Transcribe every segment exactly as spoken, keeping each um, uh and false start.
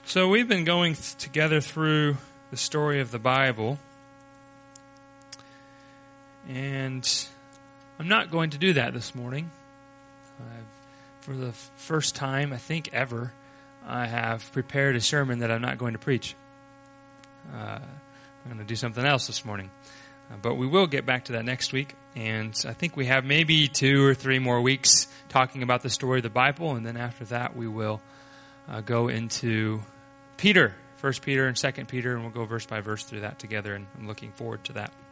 So we've been going th- together through the story of the Bible, and I'm not going to do that this morning. I've, for the f- first time, I think ever, I have prepared a sermon that I'm not going to preach. Uh, I'm going to do something else this morning. Uh, but we will get back to that next week, and I think we have maybe two or three more weeks talking about the story of the Bible, and then after that we will uh, go into Peter, First Peter and Second Peter, and we'll go verse by verse through that together, and I'm looking forward to that.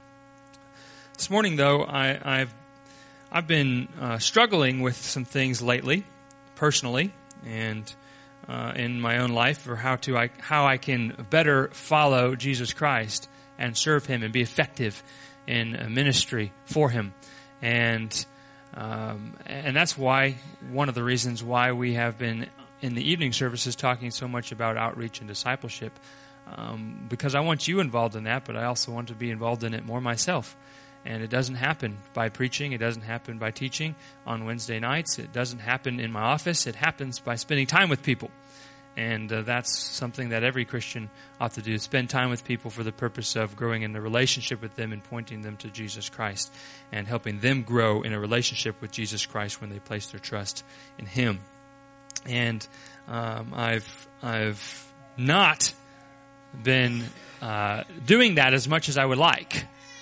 This morning, though, I, I've I've been uh, struggling with some things lately, personally, and uh, in my own life, for how to I, how I can better follow Jesus Christ and serve Him and be effective in a ministry for Him, and um, and that's why one of the reasons why we have been in the evening services talking so much about outreach and discipleship, um, because I want you involved in that, but I also want to be involved in it more myself. And it doesn't happen by preaching. It doesn't happen by teaching on Wednesday nights. It doesn't happen in my office. It happens by spending time with people. And uh, that's something that every Christian ought to do, spend time with people for the purpose of growing in a relationship with them and pointing them to Jesus Christ and helping them grow in a relationship with Jesus Christ when they place their trust in Him. And um, I've I've not been uh, doing that as much as I would like.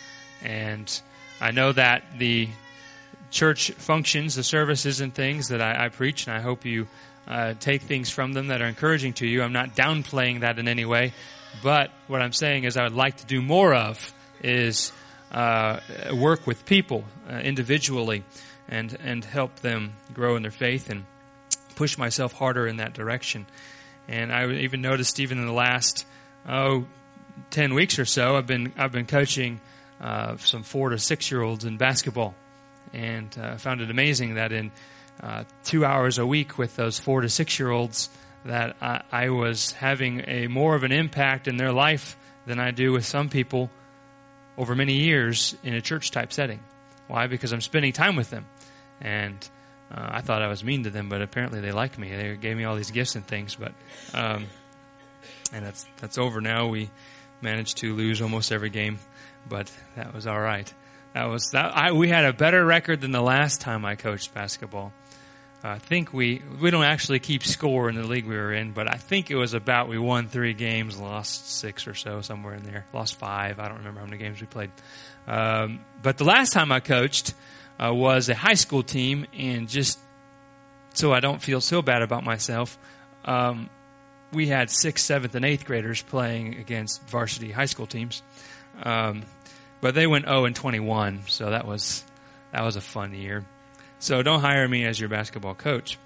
And I know that the church functions, the services and things that I, I preach, and I hope you uh, take things from them that are encouraging to you. I'm not downplaying that in any way. But what I'm saying is I would like to do more of is uh, work with people uh, individually and, and help them grow in their faith and push myself harder in that direction. And I even noticed even in the last, oh, ten weeks or so, I've been I've been coaching uh, some four to six year olds in basketball, and I uh, found it amazing that in uh, two hours a week with those four to six year olds, that I, I was having a more of an impact in their life than I do with some people over many years in a church type setting. Why? Because I'm spending time with them, and Uh, I thought I was mean to them, but apparently they like me. They gave me all these gifts and things, but um, and that's that's over now. We managed to lose almost every game, but that was all right. That was that. I, we had a better record than the last time I coached basketball. Uh, I think we we don't actually keep score in the league we were in, but I think it was about we won three games, lost six or so, somewhere in there. Lost five. I don't remember how many games we played. Um, but the last time I coached Uh, was a high school team, and just so I don't feel so bad about myself, um, we had sixth, seventh, and eighth graders playing against varsity high school teams. Um, but they went oh and twenty-one, so that was that was a fun year. So don't hire me as your basketball coach.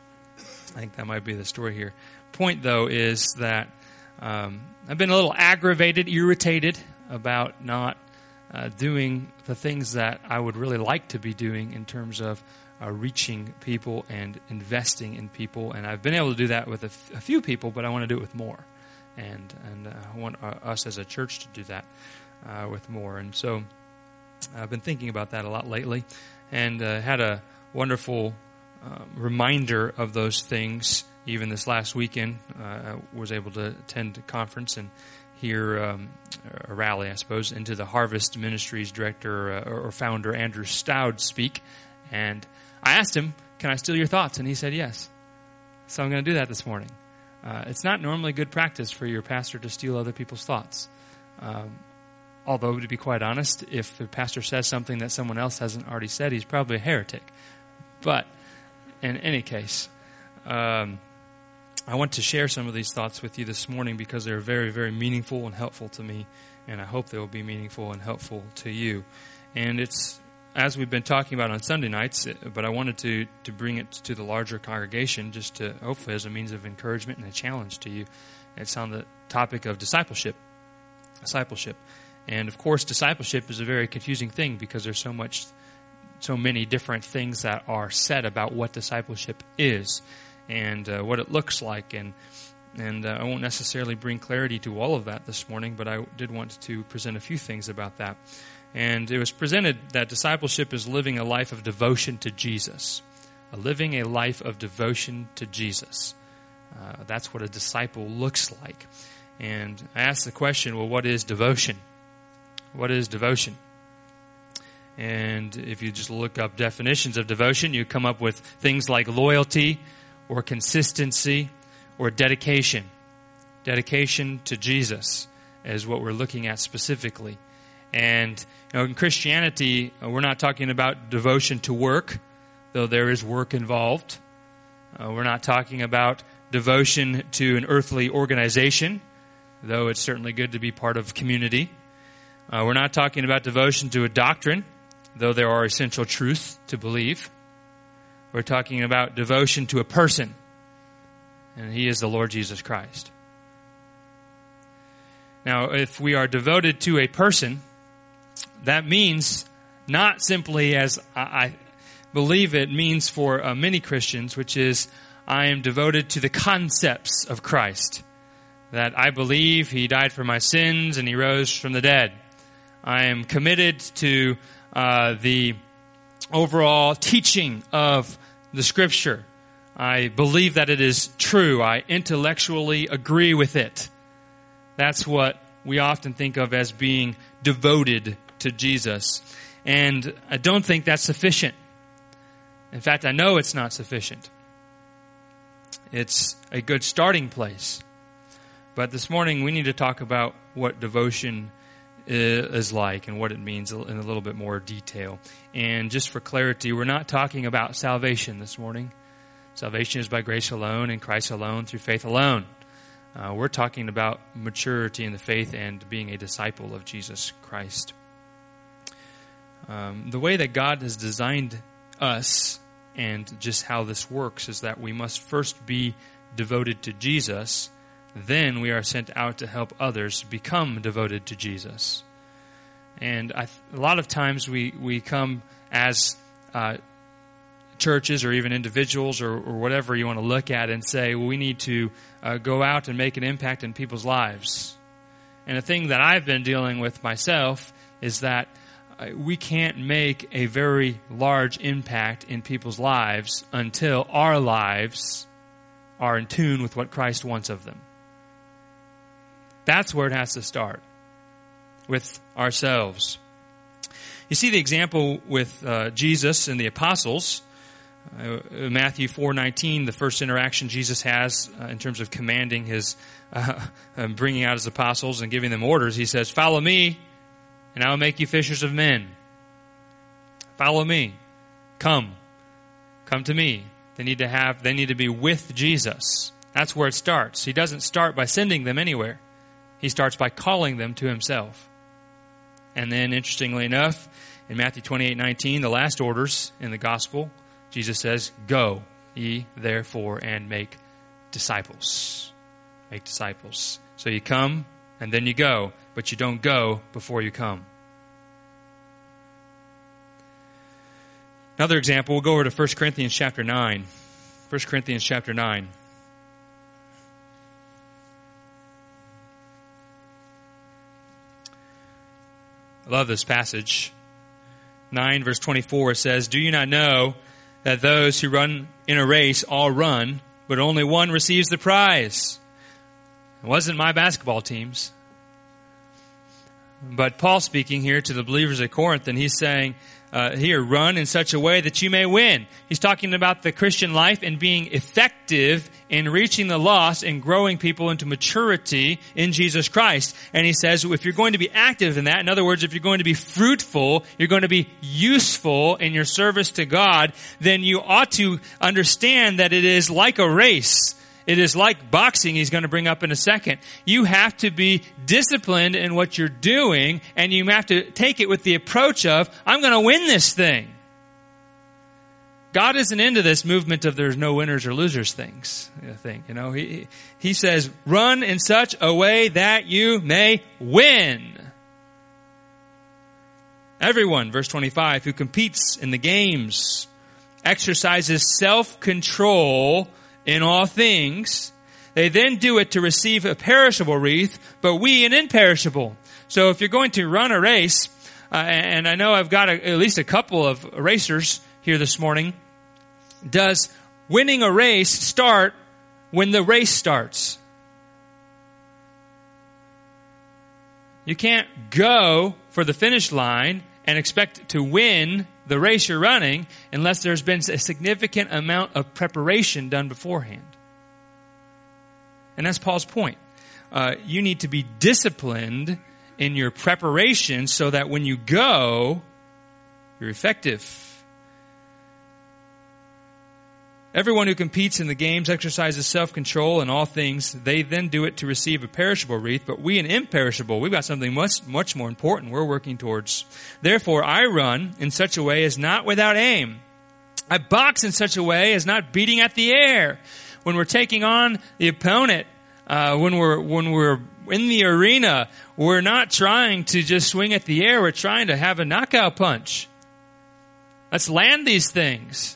I think that might be the story here. Point, though, is that um, I've been a little aggravated, irritated about not Uh, doing the things that I would really like to be doing in terms of uh, reaching people and investing in people. And I've been able to do that with a, f- a few people, but I want to do it with more. And and uh, I want uh, us as a church to do that uh, with more. And so I've been thinking about that a lot lately, and uh, had a wonderful uh, reminder of those things even this last weekend. Uh, I was able to attend a conference and hear um, a rally, I suppose, into the Harvest Ministries director uh, or founder Andrew Stout speak. And I asked him, can I steal your thoughts? And he said yes. So I'm going to do that this morning. Uh, it's not normally good practice for your pastor to steal other people's thoughts. Um, although, to be quite honest, if the pastor says something that someone else hasn't already said, he's probably a heretic. But in any case, um, I want to share some of these thoughts with you this morning because they're very, very meaningful and helpful to me, and I hope they will be meaningful and helpful to you. And it's, as we've been talking about on Sunday nights, but I wanted to, to bring it to the larger congregation just to, hopefully, as a means of encouragement and a challenge to you. It's on the topic of discipleship. Discipleship. And, of course, discipleship is a very confusing thing because there's so much, so many different things that are said about what discipleship is and uh, what it looks like, and and uh, I won't necessarily bring clarity to all of that this morning, but I did want to present a few things about that. And it was presented that discipleship is living a life of devotion to Jesus, a living a life of devotion to Jesus. Uh, that's what a disciple looks like. And I asked the question, well, what is devotion? What is devotion? And if you just look up definitions of devotion, you come up with things like loyalty or consistency or dedication. Dedication to Jesus is what we're looking at specifically. And you know, in Christianity, we're not talking about devotion to work, though there is work involved. Uh, we're not talking about devotion to an earthly organization, though it's certainly good to be part of community. Uh, we're not talking about devotion to a doctrine, though there are essential truths to believe. We're talking about devotion to a person, and He is the Lord Jesus Christ. Now, if we are devoted to a person, that means not simply as I believe it means for uh, many Christians, which is I am devoted to the concepts of Christ. That I believe He died for my sins and He rose from the dead. I am committed to uh, the overall teaching of the Scripture. I believe that it is true. I intellectually agree with it. That's what we often think of as being devoted to Jesus. And I don't think that's sufficient. In fact, I know it's not sufficient. It's a good starting place. But this morning we need to talk about what devotion is like and what it means in a little bit more detail. And just for clarity, we're not talking about salvation this morning. Salvation is by grace alone, in Christ alone, through faith alone. Uh, we're talking about maturity in the faith and being a disciple of Jesus Christ. Um, the way that God has designed us and just how this works is that we must first be devoted to Jesus. Then we are sent out to help others become devoted to Jesus. And I, a lot of times we, we come as uh, churches or even individuals or, or whatever you want to look at and say, well, we need to uh, go out and make an impact in people's lives. And the thing that I've been dealing with myself is that uh, we can't make a very large impact in people's lives until our lives are in tune with what Christ wants of them. That's where it has to start, with ourselves. You see the example with uh, Jesus and the apostles. Uh, Matthew four nineteen, the first interaction Jesus has uh, in terms of commanding his, uh, um, bringing out his apostles and giving them orders. He says, "Follow me, and I will make you fishers of men." Follow me. Come. Come to me. They need to have, they need to be with Jesus. That's where it starts. He doesn't start by sending them anywhere. He starts by calling them to himself. And then, interestingly enough, in Matthew twenty-eight nineteen, the last orders in the gospel, Jesus says, "Go ye therefore and make disciples." Make disciples. So you come and then you go, but you don't go before you come. Another example, we'll go over to First Corinthians chapter nine. First Corinthians chapter nine. I love this passage. nine verse twenty-four says, "Do you not know that those who run in a race all run, but only one receives the prize?" It wasn't my basketball teams. But Paul speaking here to the believers at Corinth, and he's saying, uh, here, run in such a way that you may win. He's talking about the Christian life and being effective in reaching the lost and growing people into maturity in Jesus Christ. And he says, if you're going to be active in that, in other words, if you're going to be fruitful, you're going to be useful in your service to God, then you ought to understand that it is like a race. It is like boxing, he's going to bring up in a second. You have to be disciplined in what you're doing, and you have to take it with the approach of, I'm going to win this thing. God isn't into this movement of there's no winners or losers things. I think, you know, he, he says, run in such a way that you may win. Everyone, verse twenty-five, who competes in the games exercises self-control in all things. They then do it to receive a perishable wreath, but we an imperishable. So if you're going to run a race, uh, and I know I've got a, at least a couple of racers here this morning, does winning a race start when the race starts. You can't go for the finish line and expect to win the race you're running unless there's been a significant amount of preparation done beforehand. And that's Paul's point. Uh, you need to be disciplined in your preparation so that when you go, you're effective. Everyone who competes in the games exercises self-control in all things. They then do it to receive a perishable wreath, but we an imperishable. We've got something much, much more important we're working towards. Therefore, I run in such a way as not without aim. I box in such a way as not beating at the air. When we're taking on the opponent, uh, when we're, when we're in the arena, we're not trying to just swing at the air. We're trying to have a knockout punch. Let's land these things.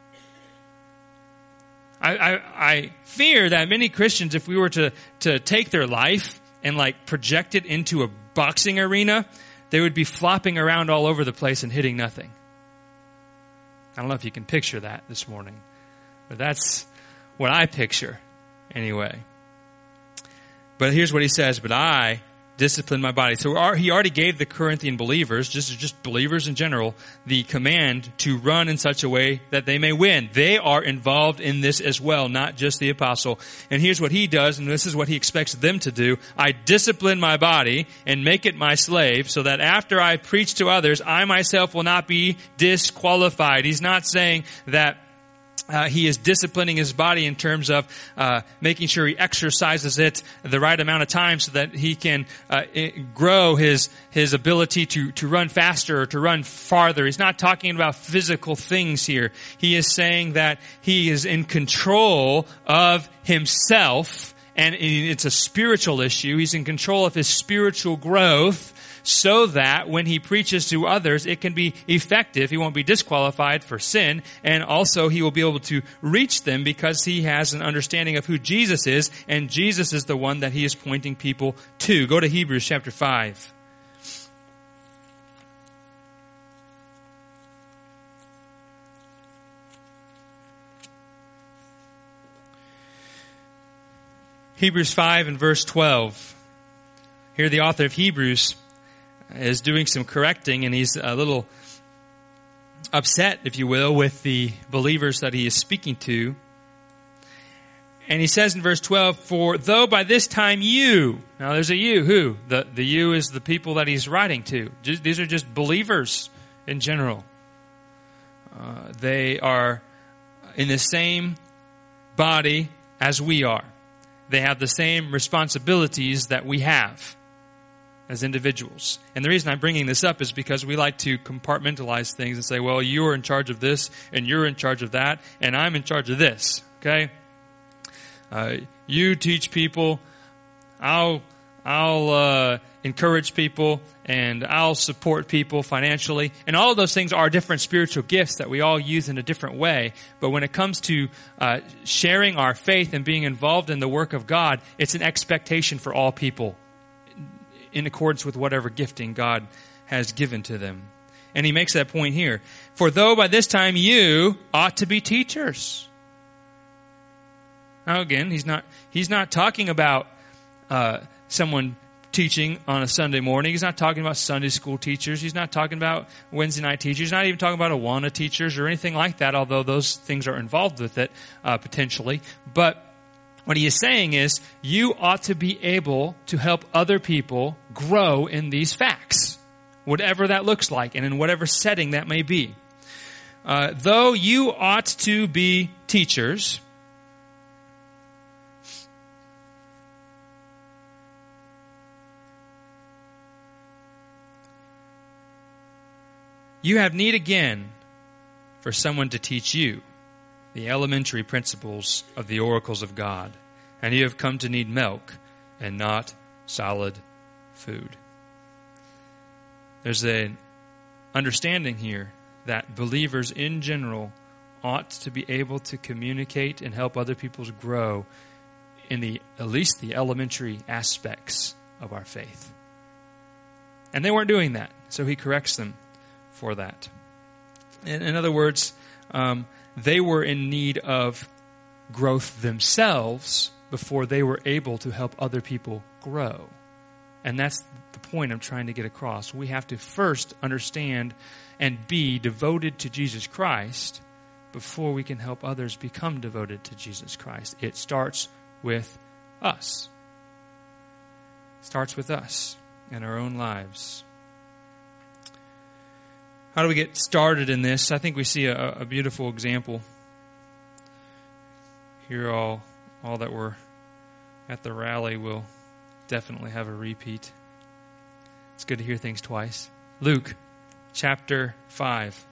I, I, I fear that many Christians, if we were to, to take their life and like project it into a boxing arena, they would be flopping around all over the place and hitting nothing. I don't know if you can picture that this morning, but that's what I picture anyway. But here's what he says, but I discipline my body. So our, he already gave the Corinthian believers, just, just believers in general, the command to run in such a way that they may win. They are involved in this as well, not just the apostle. And here's what he does, and this is what he expects them to do. I discipline my body and make it my slave so that after I preach to others, I myself will not be disqualified. He's not saying that Uh, he is disciplining his body in terms of uh, making sure he exercises it the right amount of time so that he can uh, grow his his ability to, to run faster or to run farther. He's not talking about physical things here. He is saying that he is in control of himself, and it's a spiritual issue. He's in control of his spiritual growth, so that when he preaches to others, it can be effective. He won't be disqualified for sin, and also he will be able to reach them because he has an understanding of who Jesus is, and Jesus is the one that he is pointing people to. Go to Hebrews chapter five. Hebrews five and verse twelve. Here the author of Hebrews is doing some correcting, and he's a little upset, if you will, with the believers that he is speaking to. And he says in verse twelve, for though by this time you, now there's a you, who? The, the you is the people that he's writing to. Just, these are just believers in general. Uh, they are in the same body as we are. They have the same responsibilities that we have as individuals. And the reason I'm bringing this up is because we like to compartmentalize things and say, well, you're in charge of this, and you're in charge of that, and I'm in charge of this, okay? Uh, you teach people, I'll, I'll uh, encourage people, and I'll support people financially. And all of those things are different spiritual gifts that we all use in a different way. But when it comes to uh, sharing our faith and being involved in the work of God, it's an expectation for all people, in accordance with whatever gifting God has given to them. And he makes that point here. For though by this time you ought to be teachers. Now again, he's not, he's not talking about uh, someone teaching on a Sunday morning. He's not talking about Sunday school teachers. He's not talking about Wednesday night teachers. He's not even talking about Awana teachers or anything like that, although those things are involved with it uh, potentially. But what he is saying is, you ought to be able to help other people grow in these facts, whatever that looks like, and in whatever setting that may be. Uh, though you ought to be teachers, you have need again for someone to teach you the elementary principles of the oracles of God, and you have come to need milk and not solid food. There's an understanding here that believers in general ought to be able to communicate and help other people grow in the at least the elementary aspects of our faith. And they weren't doing that, so he corrects them for that. In, in other words, um, they were in need of growth themselves before they were able to help other people grow. And that's the point I'm trying to get across. We have to first understand and be devoted to Jesus Christ before we can help others become devoted to Jesus Christ. It starts with us. It starts with us and our own lives. How do we get started in this? I think we see a, a beautiful example. Here, all, all that were at the rally will definitely have a repeat. It's good to hear things twice. Luke chapter five.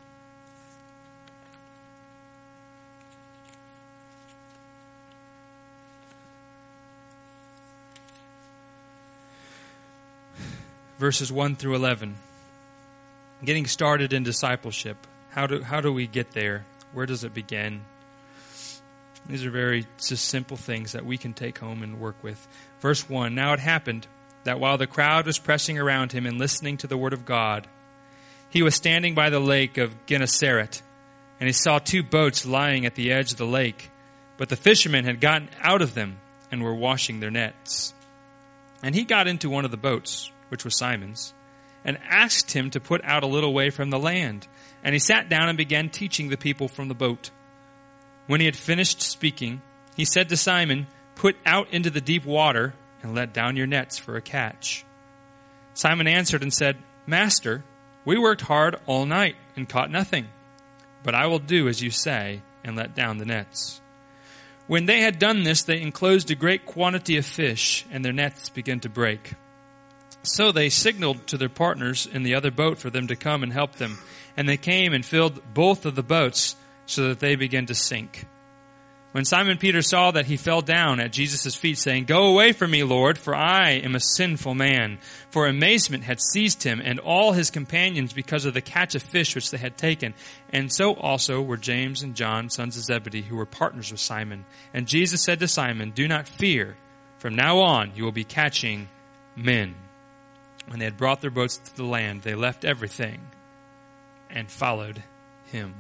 Verses one through eleven. Getting started in discipleship. How do how do we get there? Where does it begin? These are very just simple things that we can take home and work with. Verse one, now it happened that while the crowd was pressing around him and listening to the word of God, he was standing by the lake of Gennesaret, and he saw two boats lying at the edge of the lake, but the fishermen had gotten out of them and were washing their nets. And he got into one of the boats, which was Simon's, and asked him to put out a little way from the land. And he sat down and began teaching the people from the boat. When he had finished speaking, he said to Simon, put out into the deep water and let down your nets for a catch. Simon answered and said, Master, we worked hard all night and caught nothing. But I will do as you say and let down the nets. When they had done this, they enclosed a great quantity of fish, and their nets began to break. So they signaled to their partners in the other boat for them to come and help them. And they came and filled both of the boats so that they began to sink. When Simon Peter saw that, he fell down at Jesus' feet, saying, Go away from me, Lord, for I am a sinful man. For amazement had seized him and all his companions because of the catch of fish which they had taken. And so also were James and John, sons of Zebedee, who were partners with Simon. And Jesus said to Simon, Do not fear. From now on you will be catching men. When they had brought their boats to the land, they left everything and followed him.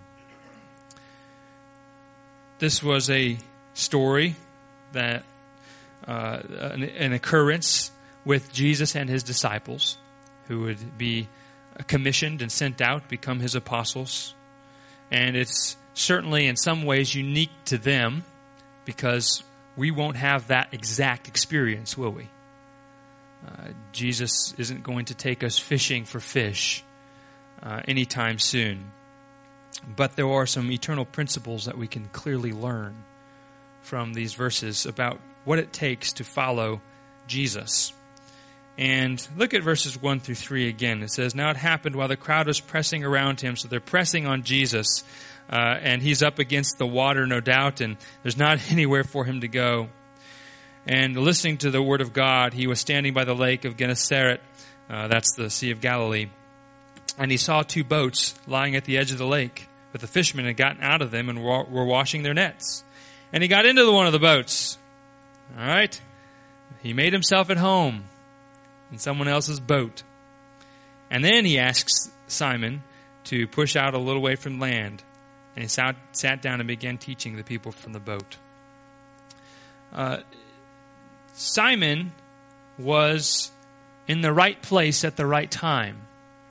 This was a story that uh, an, an occurrence with Jesus and his disciples, who would be commissioned and sent out, become his apostles. And it's certainly in some ways unique to them, because we won't have that exact experience, will we? Uh, Jesus isn't going to take us fishing for fish uh, anytime soon. But there are some eternal principles that we can clearly learn from these verses about what it takes to follow Jesus. And look at verses one through three again. It says, Now it happened while the crowd was pressing around him, so they're pressing on Jesus, uh, and he's up against the water, no doubt, and there's not anywhere for him to go. And listening to the word of God, he was standing by the lake of Gennesaret, uh, that's the Sea of Galilee, and he saw two boats lying at the edge of the lake, but the fishermen had gotten out of them and were washing their nets. And he got into the one of the boats. All right? He made himself at home in someone else's boat. And then he asks Simon to push out a little way from land. And he sat, sat down and began teaching the people from the boat. Uh, Simon was in the right place at the right time.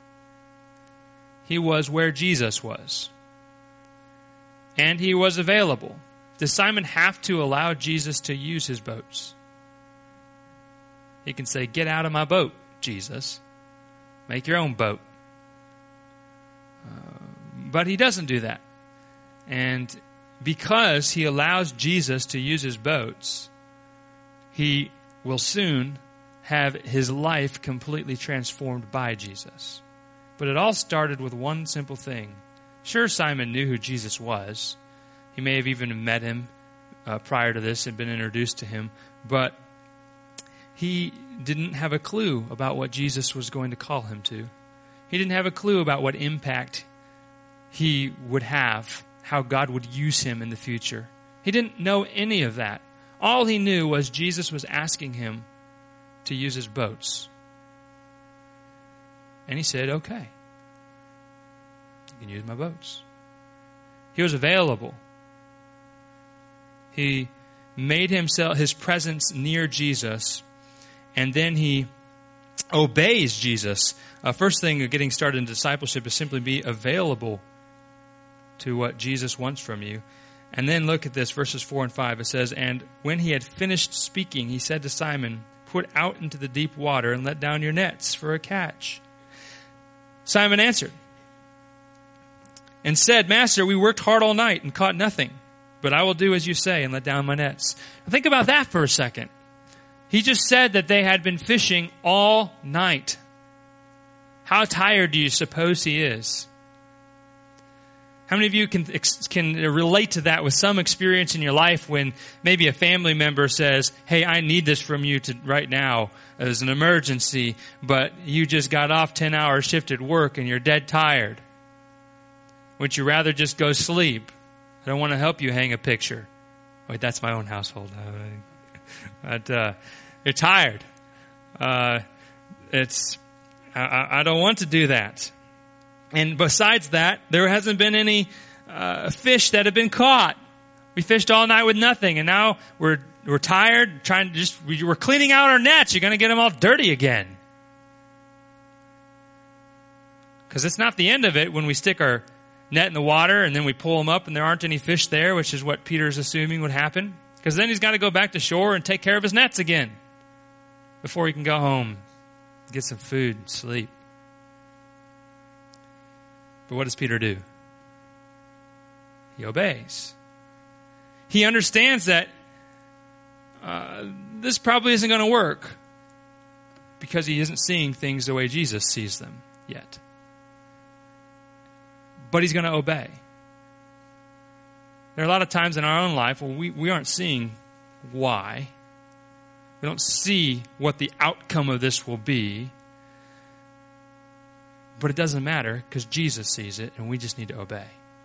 He was where Jesus was. And he was available. Does Simon have to allow Jesus to use his boats? He can say, Get out of my boat, Jesus. Make your own boat. Uh, but he doesn't do that. And because he allows Jesus to use his boats, he will soon have his life completely transformed by Jesus. But it all started with one simple thing. Sure, Simon knew who Jesus was. He may have even met him uh, prior to this and been introduced to him. But he didn't have a clue about what Jesus was going to call him to. He didn't have a clue about what impact he would have, how God would use him in the future. He didn't know any of that. All he knew was Jesus was asking him to use his boats. And he said, okay, you can use my boats. He was available. He made himself his presence near Jesus, and then he obeys Jesus. Uh, first thing of getting started in discipleship is simply be available to what Jesus wants from you. And then look at this, verses four and five. It says, "And when he had finished speaking, he said to Simon, 'Put out into the deep water and let down your nets for a catch.' Simon answered and said, 'Master, we worked hard all night and caught nothing. But I will do as you say and let down my nets.'" Think about that for a second. He just said that they had been fishing all night. How tired do you suppose he is? How many of you can can relate to that with some experience in your life when maybe a family member says, "Hey, I need this from you to right now as an emergency," but you just got off ten hour shift at work and you're dead tired? Would you rather just go sleep? I don't want to help you hang a picture. Wait, that's my own household. But uh, you're tired. Uh, it's I, I don't want to do that. And besides that, there hasn't been any uh, fish that have been caught. We fished all night with nothing, and now we're we're tired. Trying to just we're cleaning out our nets. You're going to get them all dirty again, because it's not the end of it when we stick our net in the water and then we pull them up and there aren't any fish there, which is what Peter's assuming would happen. Because then he's got to go back to shore and take care of his nets again before he can go home, get some food, and sleep. But what does Peter do? He obeys. He understands that uh, this probably isn't going to work because he isn't seeing things the way Jesus sees them yet. But he's going to obey. There are a lot of times in our own life where we, we aren't seeing why. We don't see what the outcome of this will be. But it doesn't matter because Jesus sees it and we just need to obey.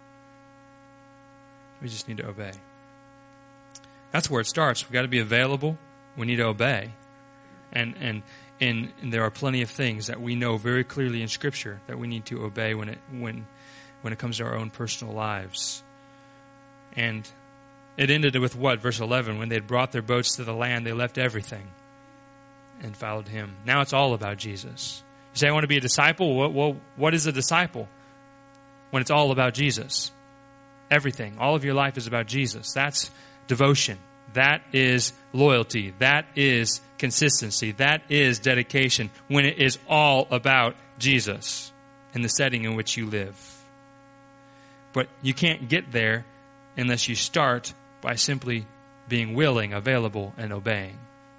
We just need to obey. That's where it starts. We've got to be available. We need to obey. And and and, and there are plenty of things that we know very clearly in Scripture that we need to obey when it when when it comes to our own personal lives. And it ended with what? Verse eleven, when they had brought their boats to the land, they left everything and followed him. Now it's all about Jesus. You say, I want to be a disciple? Well, well, what is a disciple? When it's all about Jesus. Everything. All of your life is about Jesus. That's devotion. That is loyalty. That is consistency. That is dedication. When it is all about Jesus and the setting in which you live. But you can't get there unless you start by simply being willing, available, and obeying.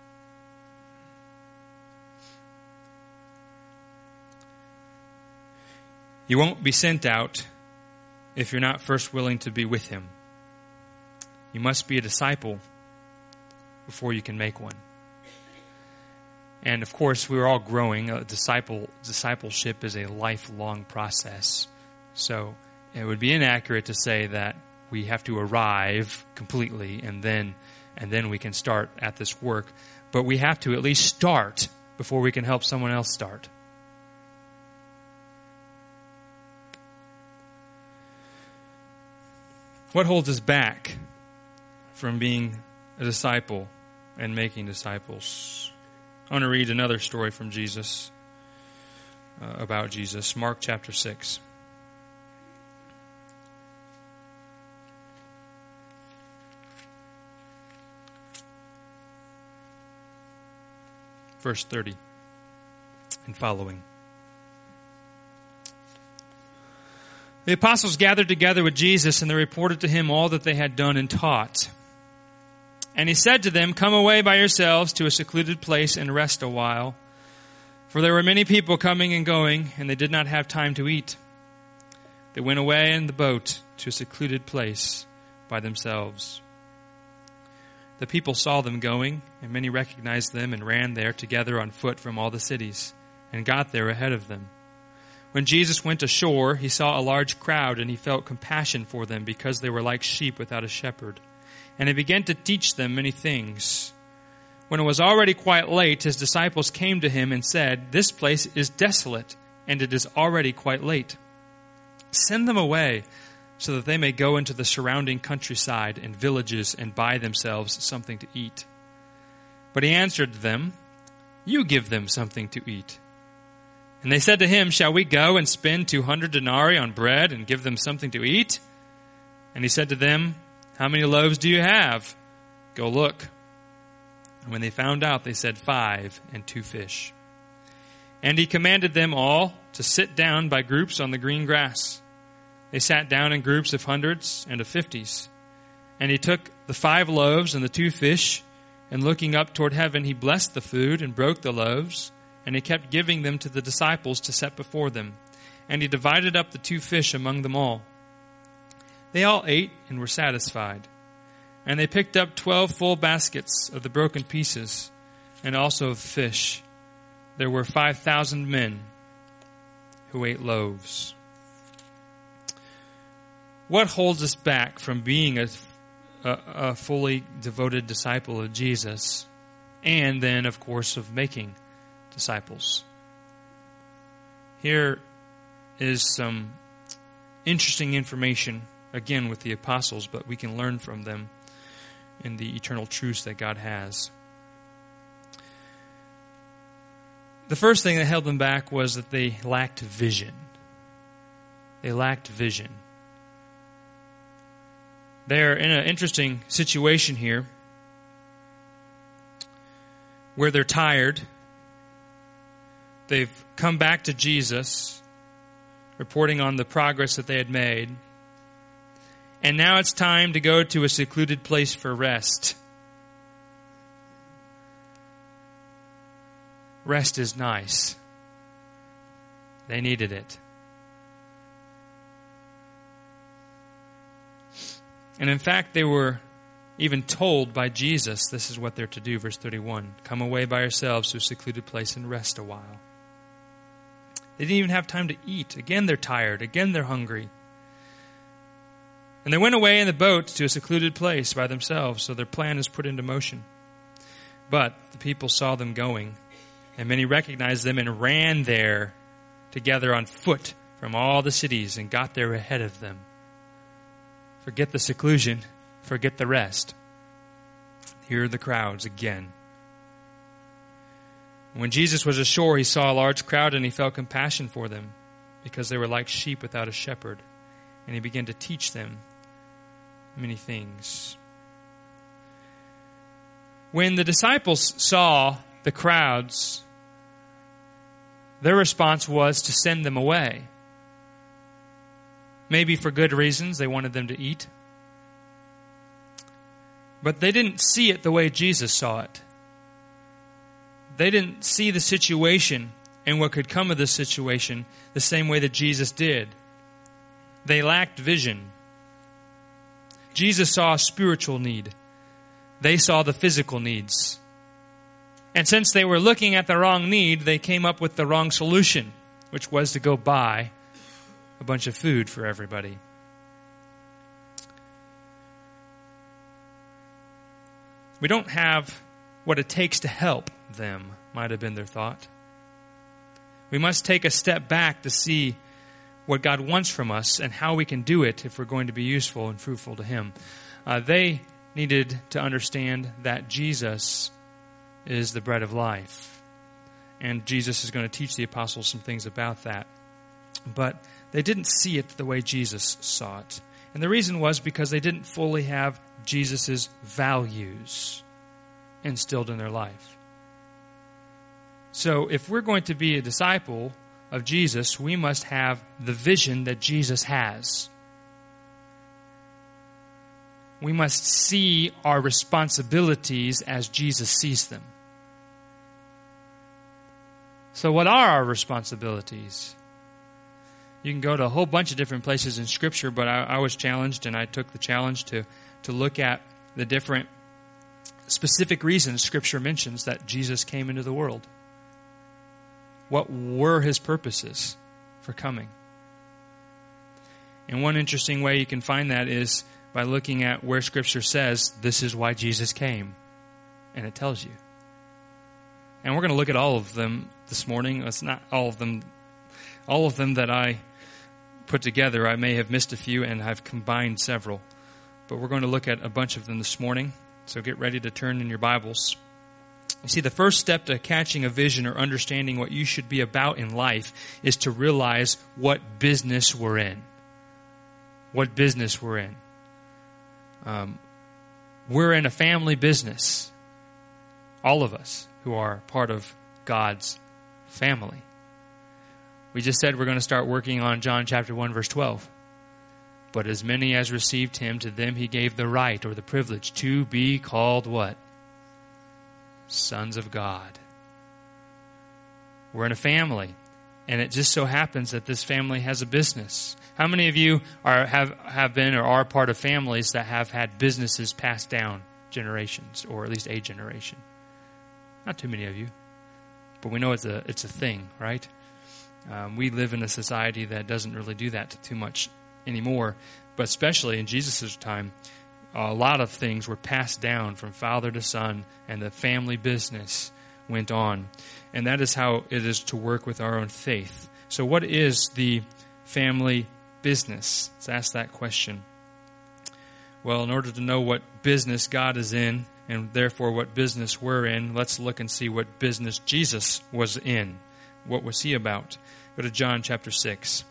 You won't be sent out if you're not first willing to be with him. You must be a disciple before you can make one. And of course, we're all growing. A disciple discipleship is a lifelong process. So it would be inaccurate to say that we have to arrive completely and then and then we can start at this work. But we have to at least start before we can help someone else start. What holds us back from being a disciple and making disciples? I want to read another story from Jesus, uh, about Jesus. Mark chapter six. Verse thirty and following. The apostles gathered together with Jesus, and they reported to him all that they had done and taught. And he said to them, "Come away by yourselves to a secluded place and rest a while." For there were many people coming and going, and they did not have time to eat. They went away in the boat to a secluded place by themselves. The people saw them going, and many recognized them and ran there together on foot from all the cities, and got there ahead of them. When Jesus went ashore, he saw a large crowd, and he felt compassion for them because they were like sheep without a shepherd. And he began to teach them many things. When it was already quite late, his disciples came to him and said, "This place is desolate, and it is already quite late. Send them away so that they may go into the surrounding countryside and villages and buy themselves something to eat." But he answered them, "You give them something to eat." And they said to him, "Shall we go and spend two hundred denarii on bread and give them something to eat?" And he said to them, "How many loaves do you have? Go look." And when they found out, they said, "Five and two fish." And he commanded them all to sit down by groups on the green grass. They sat down in groups of hundreds and of fifties. And he took the five loaves and the two fish, and looking up toward heaven, he blessed the food and broke the loaves, and he kept giving them to the disciples to set before them. And he divided up the two fish among them all. They all ate and were satisfied. And they picked up twelve full baskets of the broken pieces, and also of fish. There were five thousand men who ate loaves. What holds us back from being a, a, a fully devoted disciple of Jesus, and then, of course, of making disciples? Here is some interesting information, again with the apostles, but we can learn from them in the eternal truths that God has. The first thing that held them back was that they lacked vision. They lacked vision. They're in an interesting situation here where they're tired. They've come back to Jesus, reporting on the progress that they had made. And now it's time to go to a secluded place for rest. Rest is nice. They needed it. And in fact, they were even told by Jesus, this is what they're to do, verse thirty-one. "Come away by yourselves to a secluded place and rest a while." They didn't even have time to eat. Again, they're tired. Again, they're hungry. And they went away in the boat to a secluded place by themselves, so their plan is put into motion. But the people saw them going, and many recognized them and ran there together on foot from all the cities and got there ahead of them. Forget the seclusion, forget the rest. Here are the crowds again. When Jesus was ashore, he saw a large crowd, and he felt compassion for them, because they were like sheep without a shepherd. And he began to teach them many things. When the disciples saw the crowds, their response was to send them away. Maybe for good reasons, they wanted them to eat. But they didn't see it the way Jesus saw it. They didn't see the situation and what could come of this situation the same way that Jesus did. They lacked vision. Jesus saw a spiritual need. They saw the physical needs. And since they were looking at the wrong need, they came up with the wrong solution, which was to go buy a bunch of food for everybody. We don't have what it takes to help them, might have been their thought. We must take a step back to see what God wants from us and how we can do it if we're going to be useful and fruitful to Him. Uh, they needed to understand that Jesus is the bread of life. And Jesus is going to teach the apostles some things about that. But they didn't see it the way Jesus saw it. And the reason was because they didn't fully have Jesus' values instilled in their life. So if we're going to be a disciple of Jesus, we must have the vision that Jesus has. We must see our responsibilities as Jesus sees them. So what are our responsibilities? You can go to a whole bunch of different places in Scripture, but I, I was challenged, and I took the challenge to, to look at the different specific reasons Scripture mentions that Jesus came into the world. What were His purposes for coming? And one interesting way you can find that is by looking at where Scripture says, this is why Jesus came. And it tells you. And we're going to look at all of them this morning. It's not all of them, all of them that I put together. I may have missed a few, and I've combined several. But we're going to look at a bunch of them this morning. So get ready to turn in your Bibles. You see, the first step to catching a vision or understanding what you should be about in life is to realize what business we're in. What business we're in. Um, we're in a family business. All of us who are part of God's family. We just said we're going to start working on John chapter one, verse twelve. But as many as received him, to them he gave the right or the privilege to be called what? Sons of God. We're in a family, and it just so happens that this family has a business. How many of you are have, have been or are part of families that have had businesses passed down generations, or at least a generation? Not too many of you, but we know it's a it's a thing, right? Um, we live in a society that doesn't really do that too much anymore, but especially in Jesus' time, a lot of things were passed down from father to son, and the family business went on. And that is how it is to work with our own faith. So what is the family business? Let's ask that question. Well, in order to know what business God is in, and therefore what business we're in, let's look and see what business Jesus was in. What was he about? Go to John chapter six.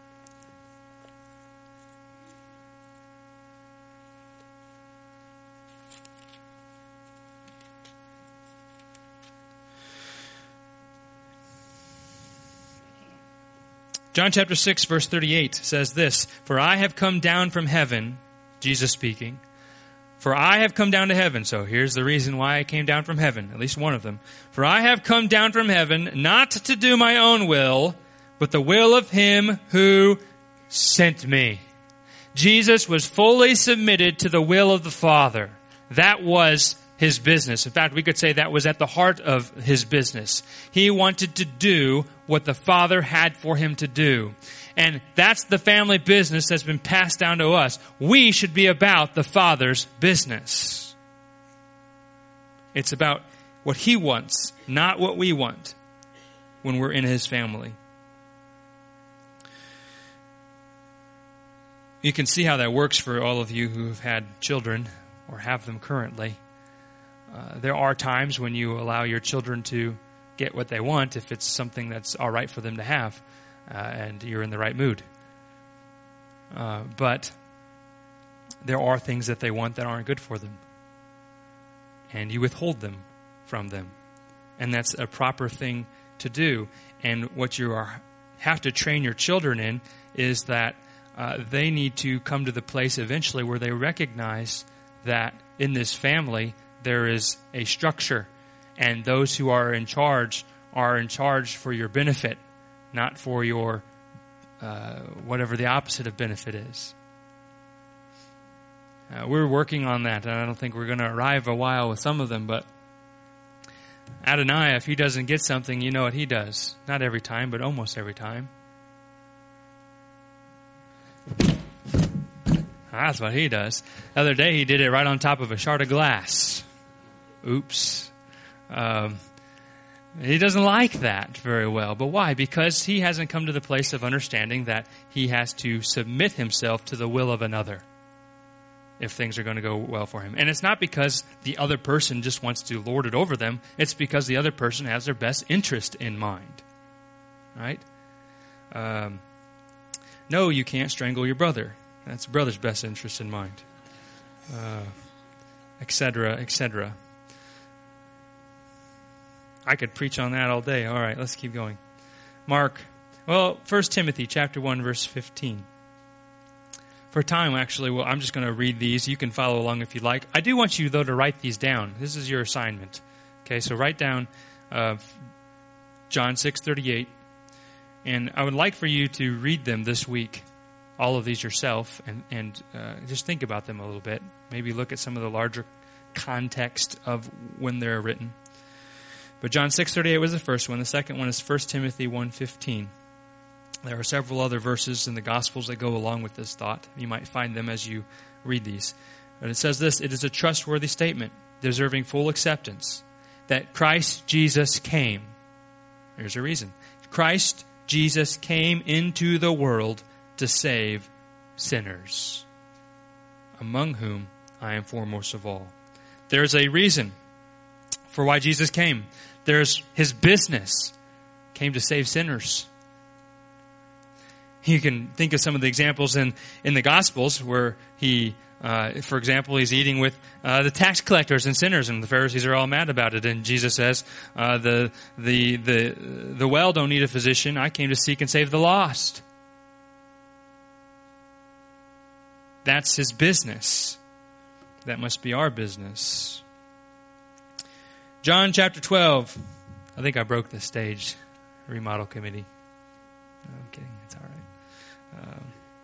John chapter six, verse thirty-eight says this, "For I have come down from heaven," Jesus speaking, "For I have come down to heaven." So here's the reason why I came down from heaven, at least one of them. "For I have come down from heaven, not to do my own will, but the will of him who sent me." Jesus was fully submitted to the will of the Father. That was his business. In fact, we could say that was at the heart of his business. He wanted to do what the Father had for him to do. And that's the family business that's been passed down to us. We should be about the Father's business. It's about what he wants, not what we want when we're in his family. You can see how that works for all of you who have had children or have them currently. Uh, there are times when you allow your children to get what they want if it's something that's all right for them to have, uh, and you're in the right mood. Uh, but there are things that they want that aren't good for them, and you withhold them from them, and that's a proper thing to do. And what you are, have to train your children in is that uh, they need to come to the place eventually where they recognize that in this family there is a structure, and those who are in charge are in charge for your benefit, not for your uh, whatever the opposite of benefit is. Uh, we're working on that, and I don't think we're going to arrive a while with some of them, but Adonai, if he doesn't get something, you know what he does. Not every time, but almost every time. That's what he does. The other day he did it right on top of a shard of glass. Oops. Um, he doesn't like that very well. But why? Because he hasn't come to the place of understanding that he has to submit himself to the will of another if things are going to go well for him. And it's not because the other person just wants to lord it over them. It's because the other person has their best interest in mind. Right? Um, no, you can't strangle your brother. That's brother's best interest in mind. Uh, et cetera, et cetera. I could preach on that all day. All right, let's keep going. Mark, well, First Timothy chapter one, verse fifteen. For time, actually, well, I'm just going to read these. You can follow along if you like. I do want you, though, to write these down. This is your assignment. Okay, so write down uh, John six thirty-eight. And I would like for you to read them this week, all of these yourself, and, and uh, just think about them a little bit. Maybe look at some of the larger context of when they're written. But John six thirty-eight was the first one. The second one is First Timothy one fifteen. There are several other verses in the Gospels that go along with this thought. You might find them as you read these. But it says this, "It is a trustworthy statement, deserving full acceptance, that Christ Jesus came." Here's a reason. Christ Jesus came into the world to save sinners, among whom I am foremost of all. There's a reason for why Jesus came. There's his business. Came to save sinners. You can think of some of the examples in, in the Gospels where he, uh, for example, he's eating with uh, the tax collectors and sinners, and the Pharisees are all mad about it. And Jesus says, uh, "the the the the well don't need a physician. I came to seek and save the lost." That's his business. That must be our business. John chapter twelve. I think I broke the stage. Remodel committee. No, I'm kidding. It's all right. Um,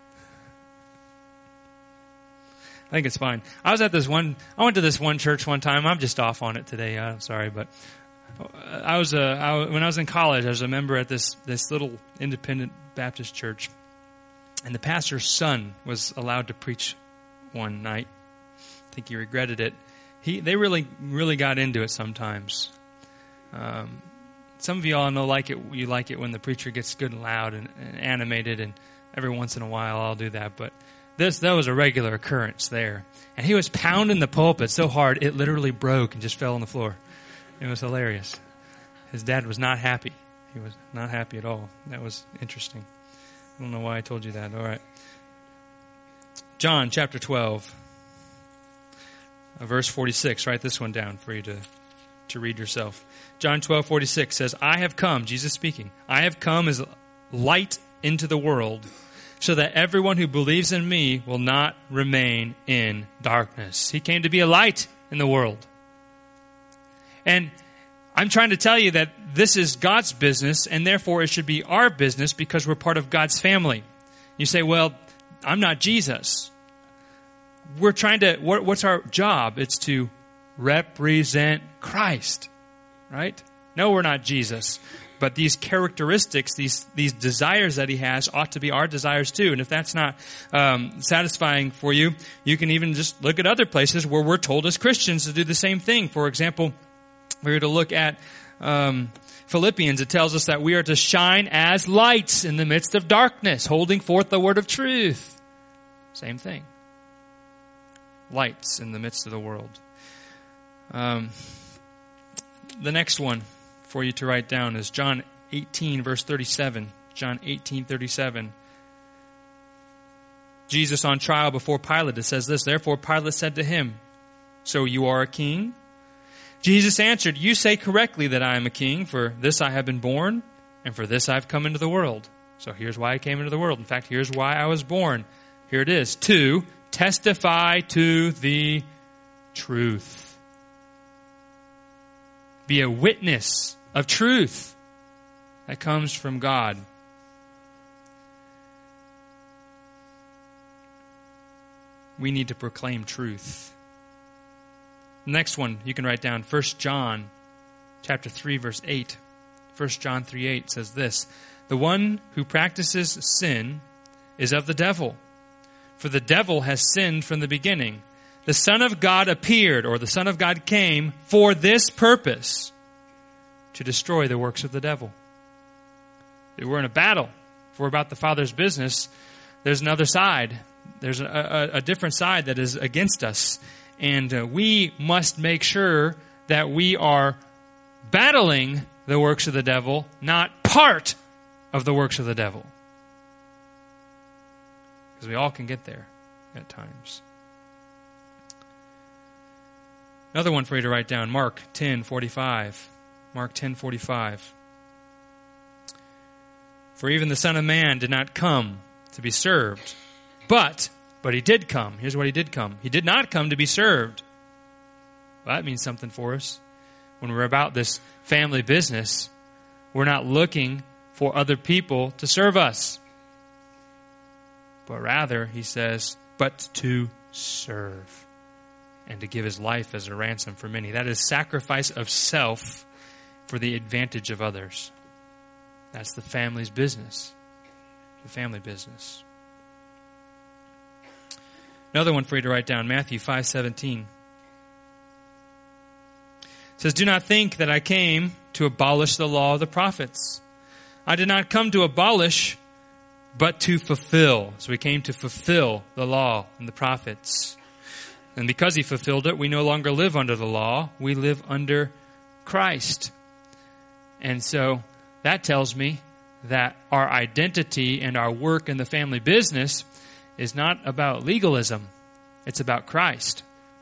I think it's fine. I was at this one, I went to this one church one time. I'm just off on it today. I'm sorry, but I was, uh, I, when I was in college, I was a member at this, this little independent Baptist church. And the pastor's son was allowed to preach one night. I think he regretted it. He, they really, really got into it sometimes. Um, some of you all know like it, you like it when the preacher gets good and loud and, and animated, and every once in a while I'll do that, but This, that was a regular occurrence there. And he was pounding the pulpit so hard, it literally broke and just fell on the floor. It was hilarious. His dad was not happy. He was not happy at all. That was interesting. I don't know why I told you that. All right. John chapter twelve, uh, verse forty-six. Write this one down for you to, to read yourself. John twelve forty-six says, I have come, Jesus speaking, I have come as light into the world, so that everyone who believes in me will not remain in darkness. He came to be a light in the world. And I'm trying to tell you that this is God's business, and therefore it should be our business because we're part of God's family. You say, well, I'm not Jesus. We're trying to, what, what's our job? It's to represent Christ, right? No, we're not Jesus. But these characteristics, these these desires that he has ought to be our desires too. And if that's not um, satisfying for you, you can even just look at other places where we're told as Christians to do the same thing. For example, we were to look at um, Philippians. It tells us that we are to shine as lights in the midst of darkness, holding forth the word of truth. Same thing. Lights in the midst of the world. Um, the next one for you to write down is John eighteen, verse thirty-seven. John eighteen, thirty-seven. Jesus on trial before Pilate. It says this, therefore Pilate said to him, so you are a king? Jesus answered, you say correctly that I am a king, for this I have been born, and for this I have come into the world. So here's why I came into the world. In fact, here's why I was born. Here it is. To testify to the truth. Be a witness of truth that comes from God. We need to proclaim truth. Next one you can write down, First John chapter three, verse eight. First John three eight says this, the one who practices sin is of the devil, for the devil has sinned from the beginning. The Son of God appeared, or the Son of God came for this purpose, to destroy the works of the devil. If we're in a battle, if we're about the Father's business, there's another side. There's a, a, a different side that is against us. And uh, we must make sure that we are battling the works of the devil, not part of the works of the devil. Because we all can get there at times. Another one for you to write down, Mark ten forty-five. Mark ten forty-five. For even the Son of Man did not come to be served, but, but he did come. Here's what he did come. He did not come to be served. Well, that means something for us. When we're about this family business, we're not looking for other people to serve us. But rather, he says, but to serve and to give his life as a ransom for many. That is sacrifice of self for the advantage of others. That's the family's business. The family business. Another one for you to write down, Matthew five seventeen. It says, do not think that I came to abolish the law of the prophets. I did not come to abolish, but to fulfill. So he came to fulfill the law and the prophets. And because he fulfilled it, we no longer live under the law. We live under Christ. And so that tells me that our identity and our work in the family business is not about legalism. It's about Christ.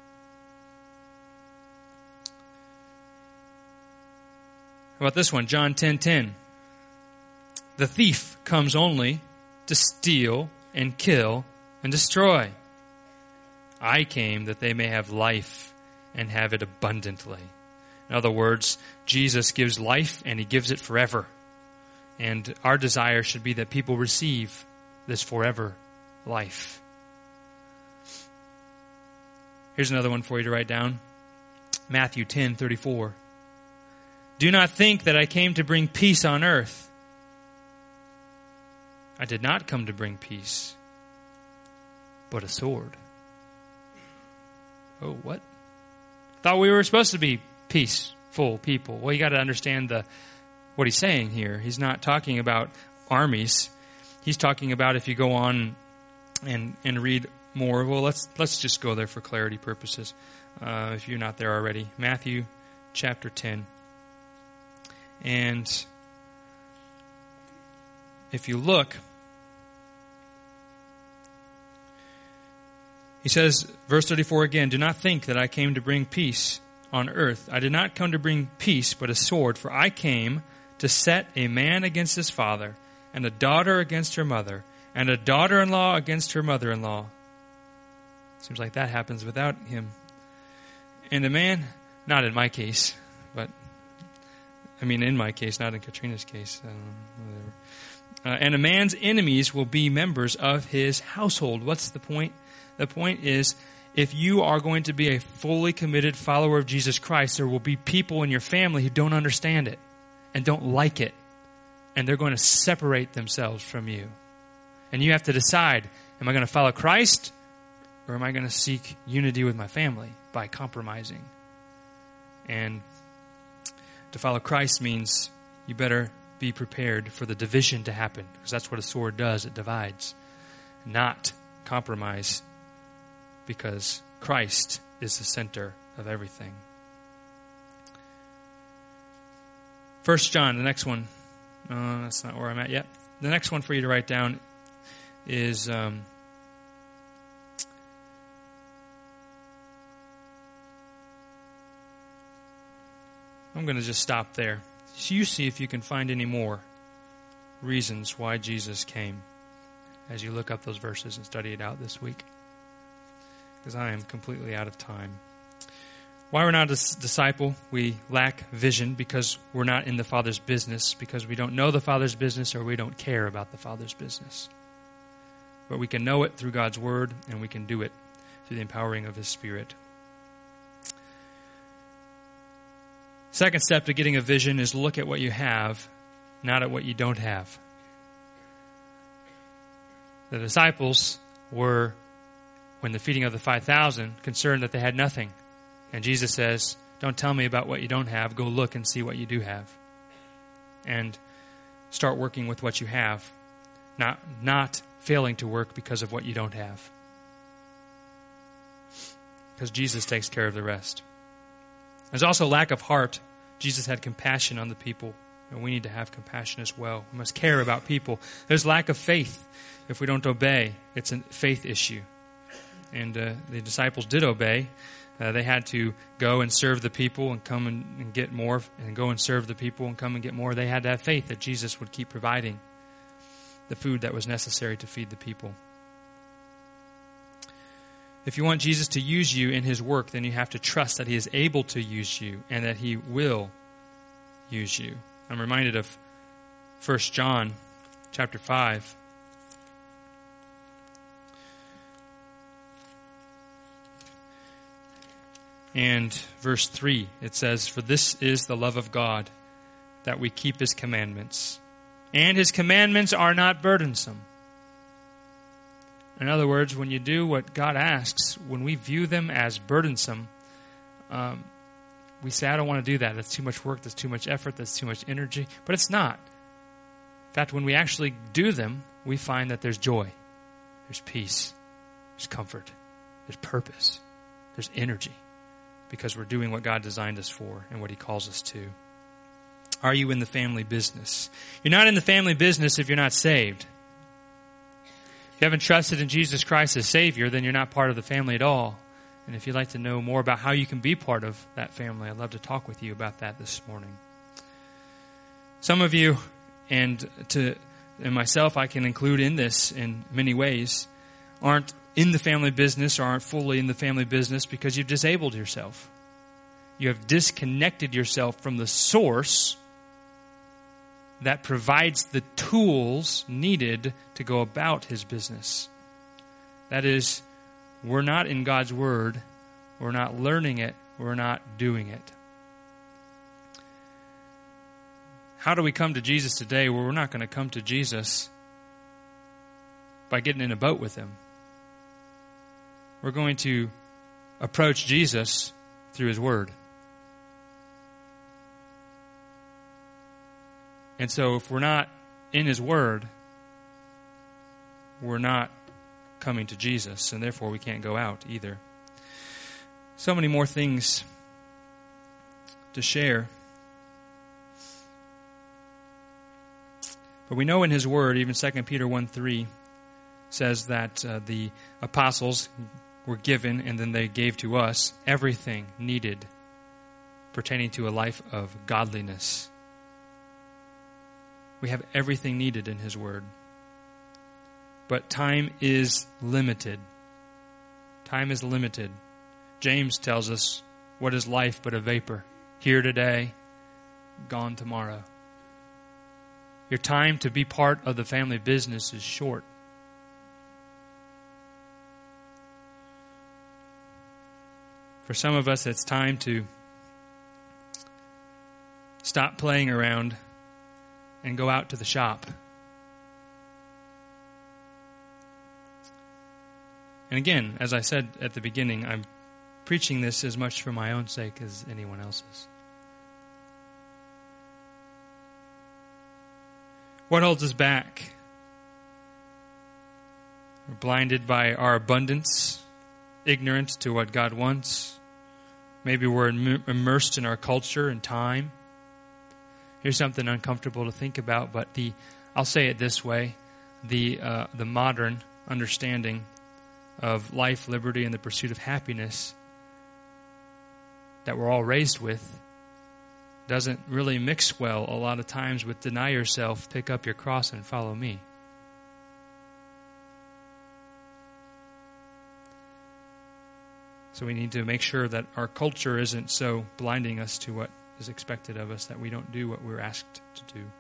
How about this one? John ten ten. The thief comes only to steal and kill and destroy. I came that they may have life and have it abundantly. In other words, Jesus gives life and he gives it forever. And our desire should be that people receive this forever life. Here's another one for you to write down. Matthew ten thirty-four. Do not think that I came to bring peace on earth. I did not come to bring peace, but a sword. Oh, what? Thought we were supposed to be peaceful people. Well, you got to understand the what he's saying here. He's not talking about armies. He's talking about, if you go on and and read more. Well, let's let's just go there for clarity purposes. Uh, if you're not there already, Matthew chapter ten, and if you look, he says, verse thirty-four again, do not think that I came to bring peace on earth. I did not come to bring peace, but a sword. For I came to set a man against his father, and a daughter against her mother, and a daughter-in-law against her mother-in-law. Seems like that happens without him. And a man, not in my case, but, I mean in my case, not in Katrina's case. I don't know, whatever. Uh, and a man's enemies will be members of his household. What's the point? The point is, if you are going to be a fully committed follower of Jesus Christ, there will be people in your family who don't understand it and don't like it. And they're going to separate themselves from you. And you have to decide, am I going to follow Christ or am I going to seek unity with my family by compromising? And to follow Christ means you better be prepared for the division to happen, because that's what a sword does. It divides, not compromise, because Christ is the center of everything. First John, the next one. Uh, that's not where I'm at yet. The next one for you to write down is um, I'm going to just stop there. So you see if you can find any more reasons why Jesus came as you look up those verses and study it out this week, because I am completely out of time. Why we're not a disciple? We lack vision because we're not in the Father's business, because we don't know the Father's business or we don't care about the Father's business. But we can know it through God's Word, and we can do it through the empowering of His Spirit. Second step to getting a vision is look at what you have, not at what you don't have. The disciples were, when the feeding of the five thousand, concerned that they had nothing. And Jesus says, don't tell me about what you don't have. Go look and see what you do have. And start working with what you have, not, not failing to work because of what you don't have. Because Jesus takes care of the rest. There's also lack of heart. Jesus had compassion on the people, and we need to have compassion as well. We must care about people. There's lack of faith. If we don't obey, it's a faith issue. And uh, the disciples did obey. Uh, they had to go and serve the people and come and, and get more, and go and serve the people and come and get more. They had to have faith that Jesus would keep providing the food that was necessary to feed the people. If you want Jesus to use you in His work, then you have to trust that He is able to use you and that He will use you. I'm reminded of First John chapter five. And verse three, it says, "For this is the love of God, that we keep His commandments. And His commandments are not burdensome." In other words, when you do what God asks, when we view them as burdensome, um, we say, I don't want to do that. That's too much work. That's too much effort. That's too much energy. But it's not. fact, when we actually do them, we find that there's joy, there's peace, there's comfort, there's purpose, there's energy, because we're doing what God designed us for and what He calls us to. Are you in the family business? You're not in the family business if you're not saved. If you haven't trusted in Jesus Christ as Savior, then you're not part of the family at all. And if you'd like to know more about how you can be part of that family, I'd love to talk with you about that this morning. Some of you, and to and myself, I can include in this in many ways, aren't in the family business or aren't fully in the family business because you've disabled yourself. You have disconnected yourself from the source that provides the tools needed to go about His business. That is, we're not in God's Word, we're not learning it, we're not doing it. How do we come to Jesus today? Well, we're not going to come to Jesus by getting in a boat with Him. We're going to approach Jesus through His Word. And so if we're not in His Word, we're not coming to Jesus, and therefore we can't go out either. So many more things to share. But we know in His Word, even Second Peter one three says that uh, the apostles were given, and then they gave to us everything needed pertaining to a life of godliness. We have everything needed in His Word. But time is limited. Time is limited. James tells us, what is life but a vapor? Here today, gone tomorrow. Your time to be part of the family business is short. For some of us, it's time to stop playing around and go out to the shop. And again, as I said at the beginning, I'm preaching this as much for my own sake as anyone else's. What holds us back? We're blinded by our abundance, ignorant to what God wants. Maybe we're immersed in our culture and time. Here's something uncomfortable to think about, but the I'll say it this way, the uh, the modern understanding of life, liberty, and the pursuit of happiness that we're all raised with doesn't really mix well a lot of times with deny yourself, pick up your cross, and follow me. So we need to make sure that our culture isn't so blinding us to what is expected of us that we don't do what we're asked to do.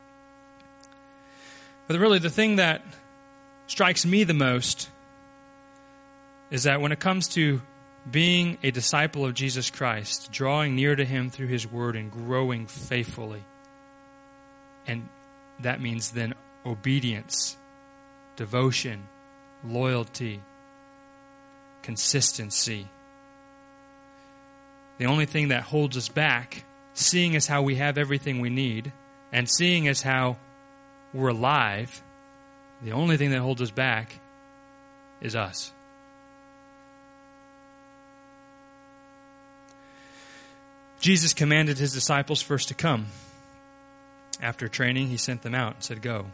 But really the thing that strikes me the most is that when it comes to being a disciple of Jesus Christ, drawing near to Him through His Word and growing faithfully, and that means then obedience, devotion, loyalty, consistency. The only thing that holds us back, seeing as how we have everything we need, and seeing as how we're alive, the only thing that holds us back is us. Jesus commanded His disciples first to come. After training, He sent them out and said, go.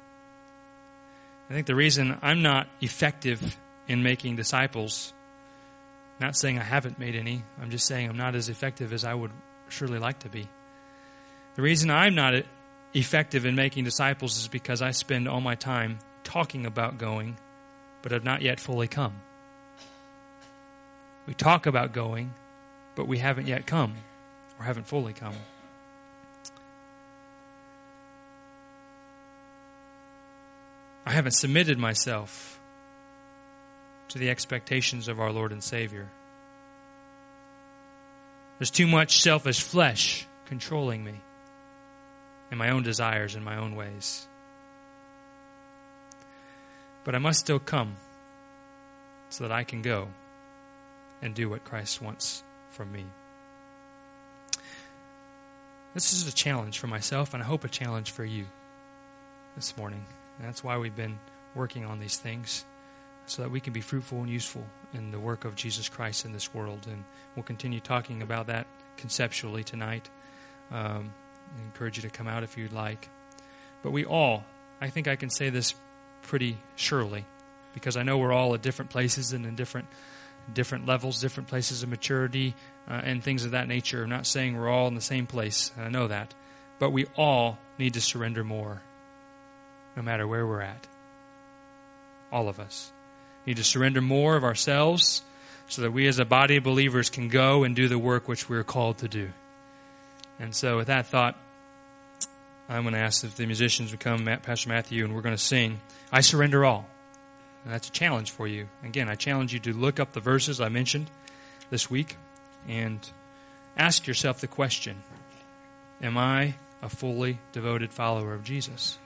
I think the reason I'm not effective in making disciples, not saying I haven't made any, I'm just saying I'm not as effective as I would surely like to be. The reason I'm not effective in making disciples is because I spend all my time talking about going, but have not yet fully come. We talk about going, but we haven't yet come, or haven't fully come. I haven't submitted myself to the expectations of our Lord and Savior. There's too much selfish flesh controlling me and my own desires and my own ways. But I must still come so that I can go and do what Christ wants from me. This is a challenge for myself, and I hope a challenge for you. this morning. And that's why we've been working on these things, so that we can be fruitful and useful in the work of Jesus Christ in this world. And we'll continue talking about that conceptually tonight. Um, I encourage you to come out if you'd like. But we all, I think I can say this pretty surely, because I know we're all at different places and in different different levels, different places of maturity, uh, and things of that nature. I'm not saying we're all in the same place, and I know that. But we all need to surrender more, no matter where we're at. All of us need to surrender more of ourselves so that we as a body of believers can go and do the work which we're called to do. And so with that thought, I'm going to ask if the musicians would come, Pastor Matthew, and we're going to sing, I Surrender All. And that's a challenge for you. Again, I challenge you to look up the verses I mentioned this week and ask yourself the question, am I a fully devoted follower of Jesus?